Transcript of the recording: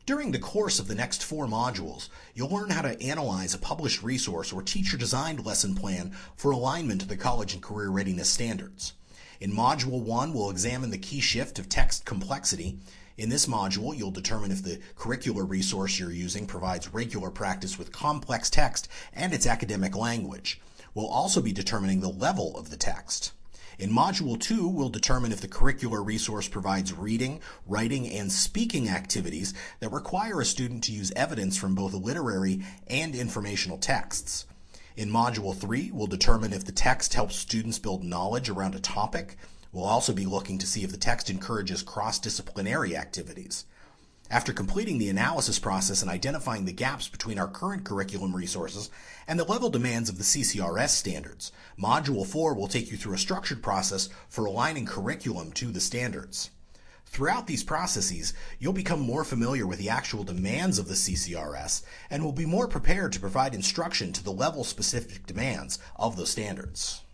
During the course of the next 4 modules, you'll learn how to analyze a published resource or teacher-designed lesson plan for alignment to the college and career readiness standards. In Module 1, we'll examine the key shift of text complexity. In this module, you'll determine if the curricular resource you're using provides regular practice with complex text and its academic language. We'll also be determining the level of the text. In Module 2, we'll determine if the curricular resource provides reading, writing, and speaking activities that require a student to use evidence from both literary and informational texts. In Module 3, we'll determine if the text helps students build knowledge around a topic. We'll also be looking to see if the text encourages cross-disciplinary activities. After completing the analysis process and identifying the gaps between our current curriculum resources and the level demands of the CCRS standards, Module 4 will take you through a structured process for aligning curriculum to the standards. Throughout these processes, you'll become more familiar with the actual demands of the CCRS and will be more prepared to provide instruction to the level-specific demands of those standards.